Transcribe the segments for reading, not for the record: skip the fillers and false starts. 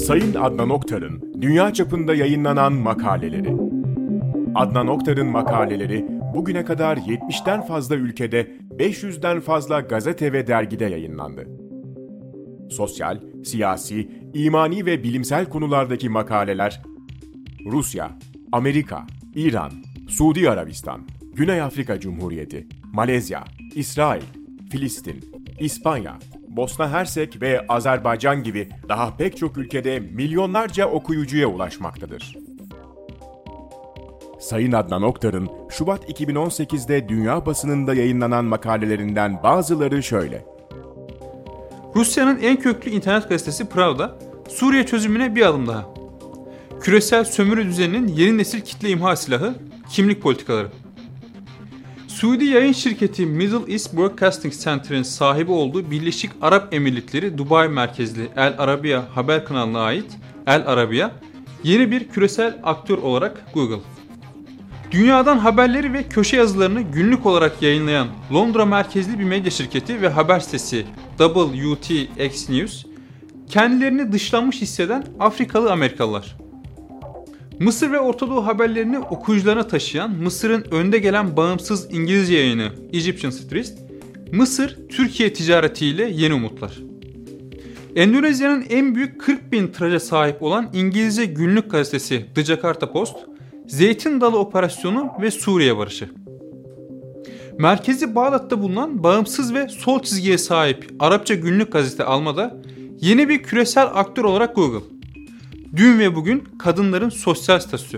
Sayın Adnan Oktar'ın dünya çapında yayınlanan makaleleri. Adnan Oktar'ın makaleleri bugüne kadar 70'ten fazla ülkede 500'den fazla gazete ve dergide yayınlandı. Sosyal, siyasi, imani ve bilimsel konulardaki makaleler Rusya, Amerika, İran, Suudi Arabistan, Güney Afrika Cumhuriyeti, Malezya, İsrail, Filistin, İspanya, Bosna Hersek ve Azerbaycan gibi daha pek çok ülkede milyonlarca okuyucuya ulaşmaktadır. Sayın Adnan Oktar'ın Şubat 2018'de dünya basınında yayınlanan makalelerinden bazıları şöyle. Rusya'nın en köklü internet gazetesi Pravda, Suriye çözümüne bir adım daha. Küresel sömürü düzeninin yeni nesil kitle imha silahı, kimlik politikaları. Suudi yayın şirketi Middle East Broadcasting Center'ın sahibi olduğu Birleşik Arap Emirlikleri Dubai merkezli El Arabiya haber kanalına ait El Arabiya, yeni bir küresel aktör olarak Google. Dünyadan haberleri ve köşe yazılarını günlük olarak yayınlayan Londra merkezli bir medya şirketi ve haber sitesi WTX News, kendilerini dışlanmış hisseden Afrikalı Amerikalılar. Mısır ve Orta Doğu haberlerini okuyucularına taşıyan Mısır'ın önde gelen bağımsız İngilizce yayını Egyptian Strategist, Mısır-Türkiye ticaretiyle yeni umutlar. Endonezya'nın en büyük 40.000 tiraja sahip olan İngilizce günlük gazetesi The Jakarta Post, Zeytin Dalı Operasyonu ve Suriye Barışı. Merkezi Bağdat'ta bulunan bağımsız ve sol çizgiye sahip Arapça günlük gazete Alma'da yeni bir küresel aktör olarak Google. Dün ve bugün kadınların sosyal statüsü.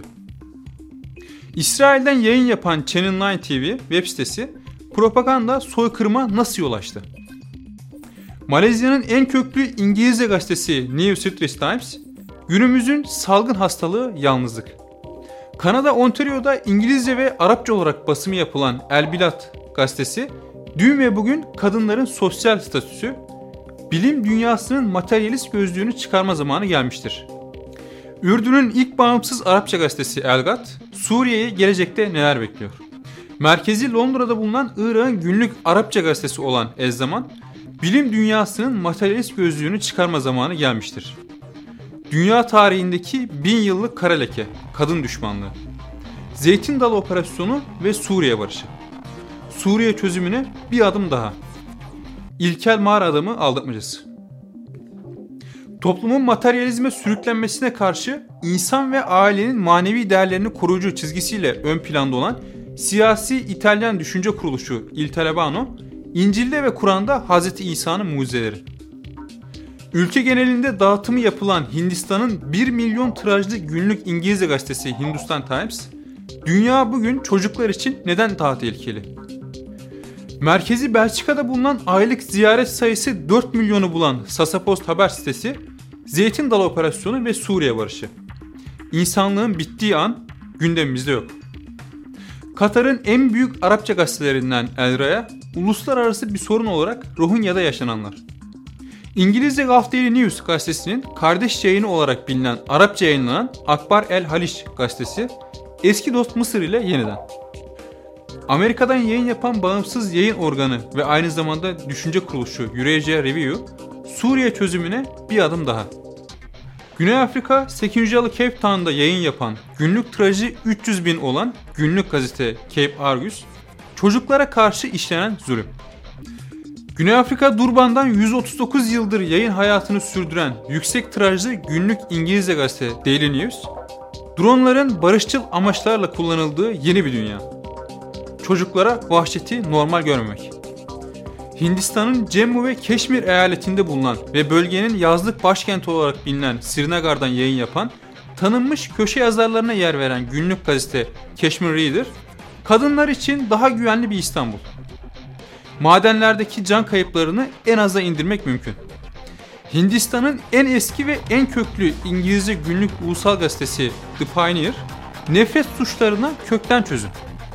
İsrail'den yayın yapan Channel 9 TV web sitesi propaganda soykırıma nasıl yol açtı? Malezya'nın en köklü İngilizce gazetesi New Straits Times, günümüzün salgın hastalığı yalnızlık. Kanada Ontario'da İngilizce ve Arapça olarak basımı yapılan El Bilad gazetesi, dün ve bugün kadınların sosyal statüsü, bilim dünyasının materyalist gözlüğünü çıkarma zamanı gelmiştir. Ürdün'ün ilk bağımsız Arapça gazetesi El Gad, Suriye'yi gelecekte neler bekliyor? Merkezi Londra'da bulunan Irak'ın günlük Arapça gazetesi olan Ez Zaman, bilim dünyasının materyalist gözlüğünü çıkarma zamanı gelmiştir. Dünya tarihindeki 1000 yıllık kara leke, kadın düşmanlığı. Zeytin Dalı Operasyonu ve Suriye Barışı. Suriye çözümüne bir adım daha. İlkel mağara adamı aldatmacası. Toplumun materyalizme sürüklenmesine karşı insan ve ailenin manevi değerlerini koruyucu çizgisiyle ön planda olan siyasi İtalyan düşünce kuruluşu Il Talebano, İncil'de ve Kur'an'da Hz. İsa'nın mucizeleri. Ülke genelinde dağıtımı yapılan Hindistan'ın 1 milyon tirajlı günlük İngilizce gazetesi Hindustan Times, dünya bugün çocuklar için neden daha tehlikeli? Merkezi Belçika'da bulunan aylık ziyaret sayısı 4 milyonu bulan Sasapost haber sitesi, Zeytin Dalı Operasyonu ve Suriye Barışı. İnsanlığın bittiği an gündemimizde yok. Katar'ın en büyük Arapça gazetelerinden El Raya, uluslararası bir sorun olarak Rohingya'da yaşananlar. İngilizce Gulf Daily News gazetesinin kardeş yayını olarak bilinen Arapça yayınlanan Akbar El Haliç gazetesi, eski dost Mısır ile yeniden. Amerika'dan yayın yapan bağımsız yayın organı ve aynı zamanda düşünce kuruluşu Eurasia Review, Suriye çözümüne bir adım daha. Güney Afrika Sekincalı Cape Town'da yayın yapan günlük tirajı 300.000 olan günlük gazete Cape Argus, çocuklara karşı işlenen zulüm. Güney Afrika Durban'dan 139 yıldır yayın hayatını sürdüren yüksek tirajlı günlük İngilizce gazete Daily News, dronların barışçıl amaçlarla kullanıldığı yeni bir dünya. Çocuklara vahşeti normal görmemek. Hindistan'ın Cemmu ve Keşmir eyaletinde bulunan ve bölgenin yazlık başkenti olarak bilinen Srinagar'dan yayın yapan, tanınmış köşe yazarlarına yer veren günlük gazete Kashmir Reader, kadınlar için daha güvenli bir İstanbul. Madenlerdeki can kayıplarını en aza indirmek mümkün. Hindistan'ın en eski ve en köklü İngilizce günlük ulusal gazetesi The Pioneer, nefret suçlarına kökten çözüm.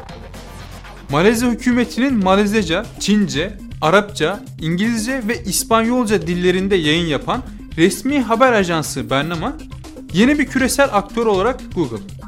Malezya hükümetinin Malezyaca, Çince, Arapça, İngilizce ve İspanyolca dillerinde yayın yapan resmi haber ajansı Bernama, yeni bir küresel aktör olarak Google.